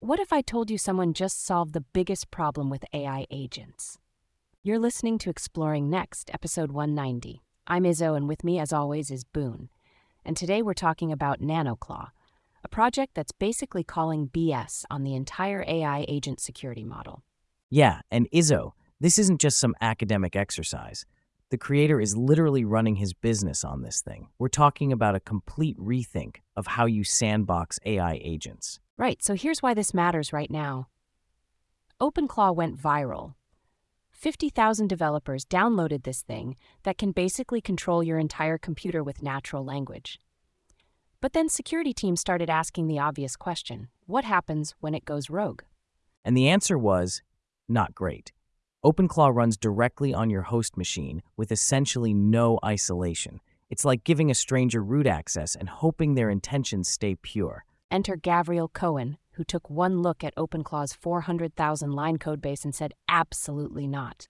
What if I told you someone just solved the biggest problem with AI agents? You're listening to Exploring Next, episode 190. I'm Izzo, and with me, as always, is Boone. And today we're talking about NanoClaw, a project that's basically calling BS on the entire AI agent security model. Yeah, and Izzo, this isn't just some academic exercise. The creator is literally running his business on this thing. We're talking about a complete rethink of how you sandbox AI agents. Right, so here's why this matters right now. OpenClaw went viral. 50,000 developers downloaded this thing that can basically control your entire computer with natural language. But then security teams started asking the obvious question: what happens when it goes rogue? And the answer was, not great. OpenClaw runs directly on your host machine with essentially no isolation. It's like giving a stranger root access and hoping their intentions stay pure. Enter Gavriel Cohen, who took one look at OpenClaw's 400,000 line codebase and said absolutely not.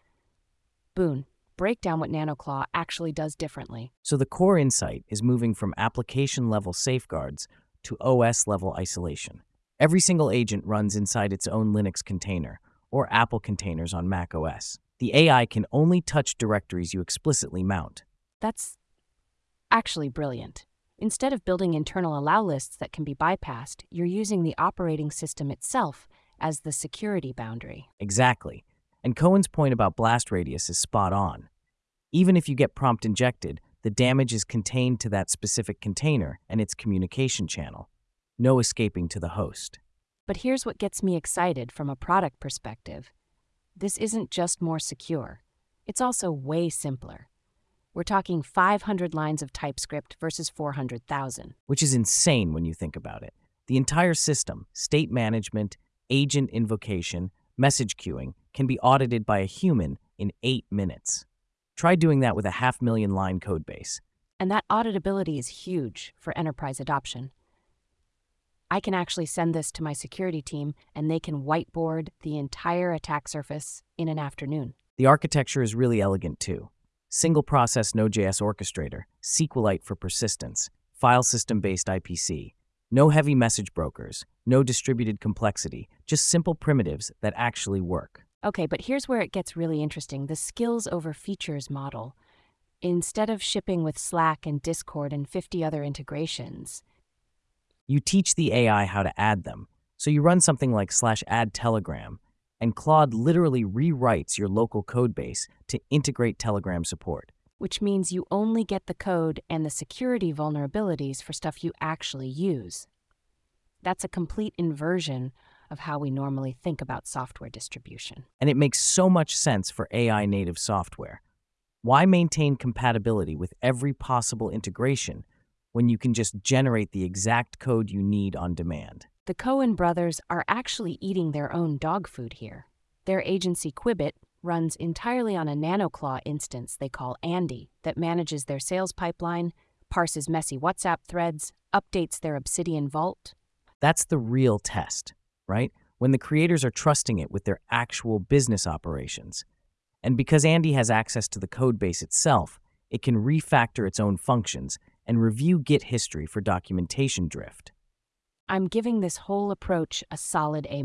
Boone, break down what NanoClaw actually does differently. So the core insight is moving from application-level safeguards to OS-level isolation. Every single agent runs inside its own Linux container, or Apple containers on Mac OS. The AI can only touch directories you explicitly mount. That's actually brilliant. Instead of building internal allow lists that can be bypassed, you're using the operating system itself as the security boundary. Exactly. And Cohen's point about blast radius is spot on. Even if you get prompt injected, the damage is contained to that specific container and its communication channel. No escaping to the host. But here's what gets me excited from a product perspective. This isn't just more secure. It's also way simpler. We're talking 500 lines of TypeScript versus 400,000. Which is insane when you think about it. The entire system, state management, agent invocation, message queuing, can be audited by a human in 8 minutes. Try doing that with a 500,000 line codebase. And that auditability is huge for enterprise adoption. I can actually send this to my security team, and they can whiteboard the entire attack surface in an afternoon. The architecture is really elegant too. Single-process Node.js orchestrator, SQLite for persistence, file system-based IPC, no heavy message brokers, no distributed complexity, just simple primitives that actually work. Okay, but here's where it gets really interesting, the skills over features model. Instead of shipping with Slack and Discord and 50 other integrations, You teach the AI how to add them. So you run something like /add Telegram, and Claude literally rewrites your local codebase to integrate Telegram support. which means you only get the code and the security vulnerabilities for stuff you actually use. That's a complete inversion of how we normally think about software distribution. And it makes so much sense for AI native software. Why maintain compatibility with every possible integration when you can just generate the exact code you need on demand? The Cohen brothers are actually eating their own dog food here. Their agency Quibbit runs entirely on a NanoClaw instance they call Andy that manages their sales pipeline, parses messy WhatsApp threads, updates their Obsidian Vault. That's the real test, right? When the creators are trusting it with their actual business operations. And because Andy has access to the codebase itself, it can refactor its own functions and review Git history for documentation drift. I'm giving this whole approach a solid A-.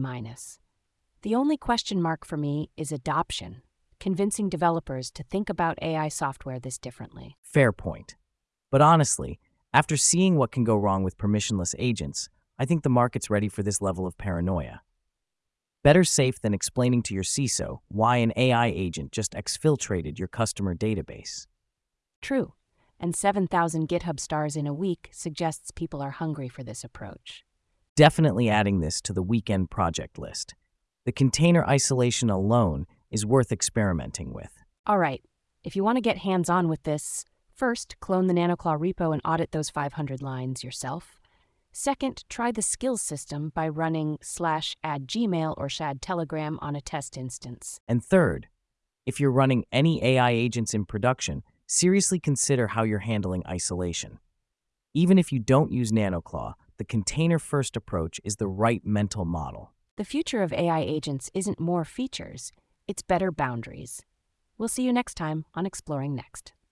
The only question mark for me is adoption, convincing developers to think about AI software this differently. Fair point. But honestly, after seeing what can go wrong with permissionless agents, I think the market's ready for this level of paranoia. Better safe than explaining to your CISO why an AI agent just exfiltrated your customer database. True, and 7,000 GitHub stars in a week suggests people are hungry for this approach. Definitely adding this to the weekend project list. The container isolation alone is worth experimenting with. All right, if you want to get hands-on with this, first, clone the NanoClaw repo and audit those 500 lines yourself. Second, try the skills system by running /add Gmail or /add Telegram on a test instance. And third, if you're running any AI agents in production, seriously consider how you're handling isolation. Even if you don't use NanoClaw, the container-first approach is the right mental model. The future of AI agents isn't more features, it's better boundaries. We'll see you next time on Exploring Next.